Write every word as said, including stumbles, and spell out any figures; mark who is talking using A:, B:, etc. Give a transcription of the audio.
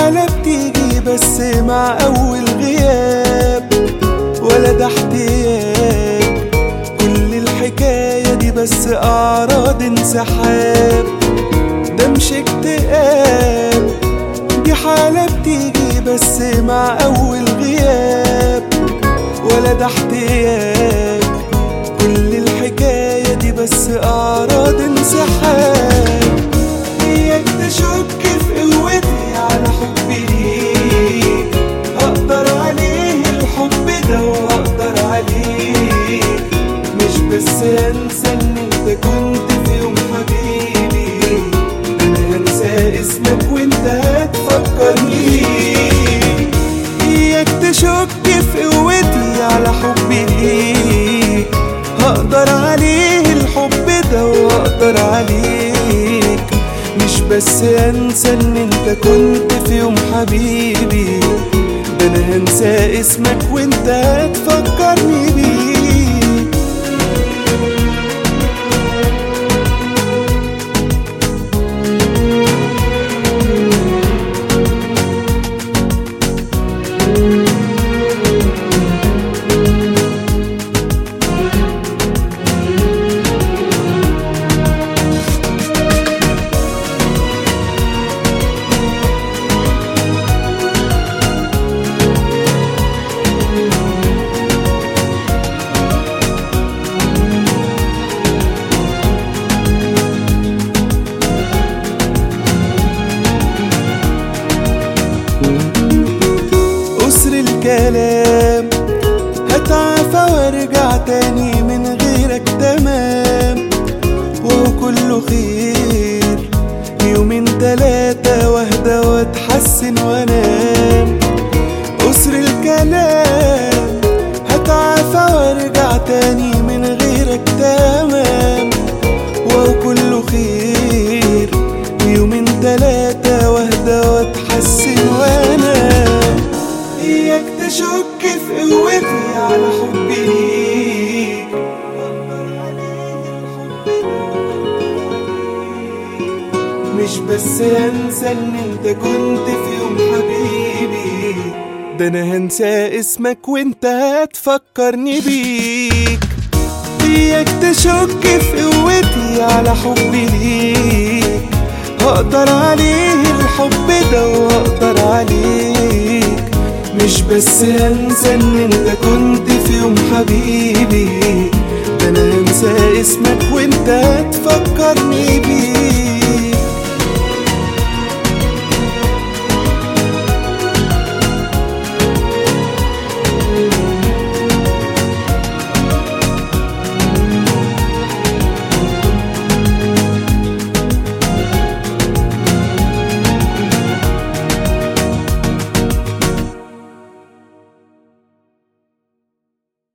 A: حالة بتيجي بس مع أول غياب، ولا ده احتياج، كل الحكاية دي بس أعراض انسحاب. ده مش اكتئاب، دي حالة بتيجي بس مع أول غياب، ولا ده احتياج، كل الحكاية دي بس أعراض انسحاب. إياك تشك في قوتي على حبي ليك، هقدر عليه الحب ده وهقدر عليه، مش بس هنسى ان انت كنت في يوم حبيبي، انا هنسى اسمك وانت هتفكرني. إياك تشك في قوتي على حبي ليك، هقدر عليه الحب ده وهقدر عليك، مش بس هنسى ان انت كنت في يوم حبيبي، ده انا هنسى اسمك وانت هتفكرني بيه. الكلام هتعافى وارجع تاني من غيرك تمام، وهو كله خير، يومين تلاتة واهدى واتحسن وانام. أسر الكلام هتعافى وارجع تاني من غيرك تمام، وهو كله خير، يومين تلاتة واهدى واتحسن وانام. إياك تشك في قوتي على حبي ليك، مش بس هنسى ان انت كنت في يوم حبيبي، ده انا هنسى اسمك وانت هتفكرني بيك. إياك تشك في قوتي على حبي ليك، هقدر عليه الحب ده وهقدر عليك، مش بس هنسى ان انت كنت في يوم حبيبي، ده انا هنسى اسمك وانت هتفكرني بيه.